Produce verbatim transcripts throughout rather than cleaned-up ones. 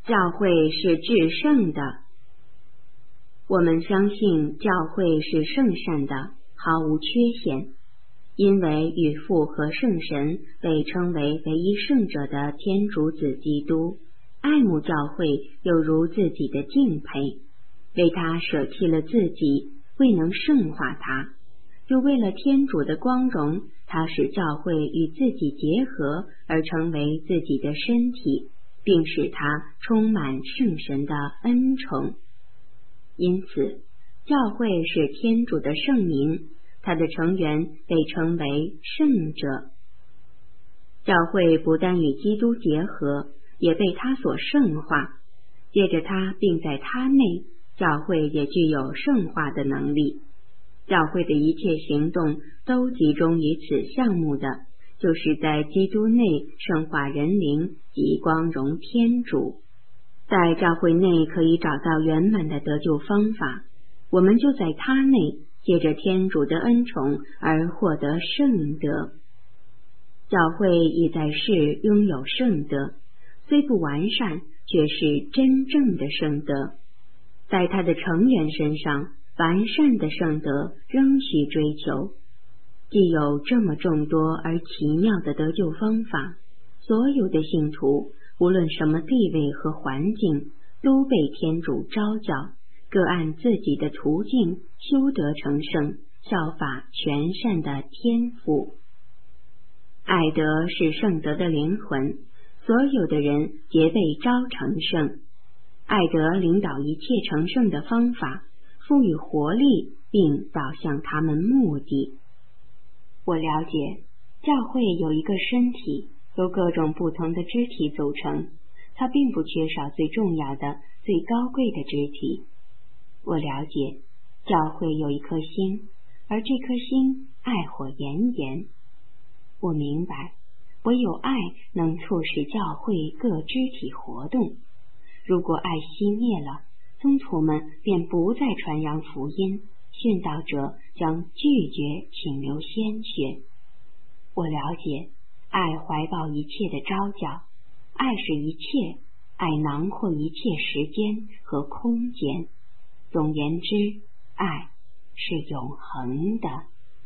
教会是至圣的。我们相信教会是圣善的，毫无缺陷，因为与父和圣神被称为唯一圣者的天主子基督，爱慕教会有如自己的敬佩，为他舍弃了自己，未能圣化他，又为了天主的光荣，他使教会与自己结合而成为自己的身体，并使他充满圣神的恩宠。因此，教会是天主的圣民，他的成员被称为圣者。教会不但与基督结合，也被他所圣化，借着他并在他内，教会也具有圣化的能力。教会的一切行动都集中于此项目的，就是在基督内圣化人灵及光荣天主。在教会内可以找到圆满的得救方法，我们就在他内借着天主的恩宠而获得圣德。教会已在世拥有圣德，虽不完善，却是真正的圣德。在他的成员身上，完善的圣德仍需追求。既有这么众多而奇妙的得救方法，所有的信徒无论什么地位和环境，都被天主召叫，各按自己的途径修德成圣，效法全善的天父。爱德是圣德的灵魂，所有的人皆被召成圣。爱德领导一切成圣的方法，赋予活力，并导向他们目的。我了解，教会有一个身体，由各种不同的肢体组成，它并不缺少最重要的、最高贵的肢体。我了解，教会有一颗心，而这颗心爱火炎炎。我明白，唯有爱能促使教会各肢体活动。如果爱熄灭了，宗徒们便不再传扬福音，殉道者将拒绝请流鲜血。我了解，爱怀抱一切的召叫，爱是一切，爱囊括一切时间和空间。总言之，爱是永恒的。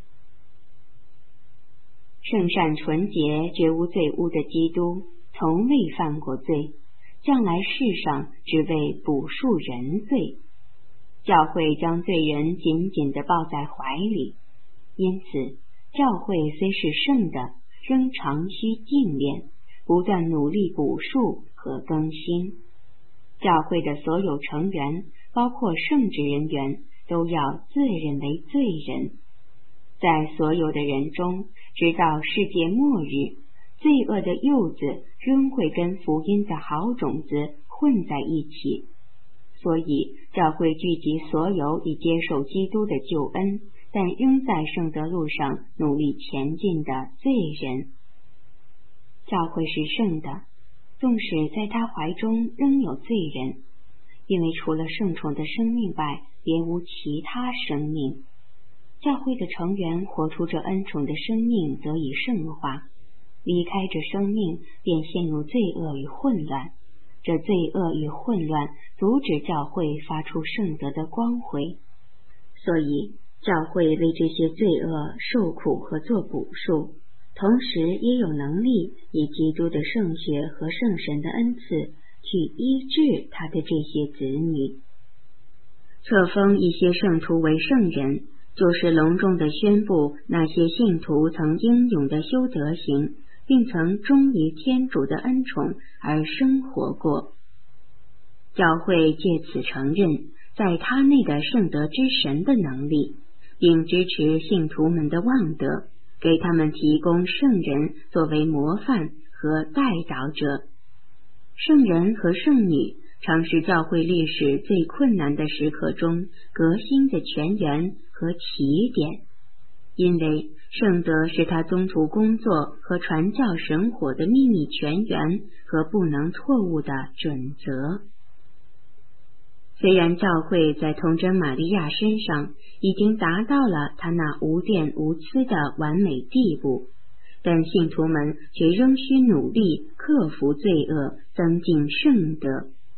圣善纯洁绝无罪污的基督，从未犯过罪，将来世上只为补赎人罪。教会将罪人紧紧地抱在怀里，因此教会虽是圣的，仍常需精炼，不断努力补赎和更新。教会的所有成员，包括圣职人员，都要自认为罪人。在所有的人中，直到世界末日，罪恶的柚子仍会跟福音的好种子混在一起。所以教会聚集所有已接受基督的救恩，但仍在圣德路上努力前进的罪人。教会是圣的，纵使在他怀中仍有罪人，因为除了圣宠的生命外，别无其他生命。教会的成员活出这恩宠的生命得以圣化，离开这生命便陷入罪恶与混乱。这罪恶与混乱阻止教会发出圣德的光辉，所以教会为这些罪恶受苦和做补赎，同时也有能力以基督的圣血和圣神的恩赐去医治他的这些子女。册封一些圣徒为圣人，就是隆重地宣布那些信徒曾英勇地修德行，并曾忠于天主的恩宠而生活过。教会借此承认在他内的圣德之神的能力，并支持信徒们的望德，给他们提供圣人作为模范和代祷者。圣人和圣女常是教会历史最困难的时刻中革新的泉源和起点，因为圣德是他宗徒工作和传教神火的秘密泉源和不能错误的准则。虽然教会在童贞玛利亚身上已经达到了他那无玷无疵的完美地步，但信徒们却仍需努力克服罪恶，增进圣德。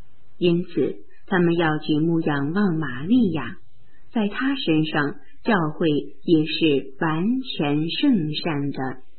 因此他们要举目仰望玛利亚，在她身上教会也是完全圣善的。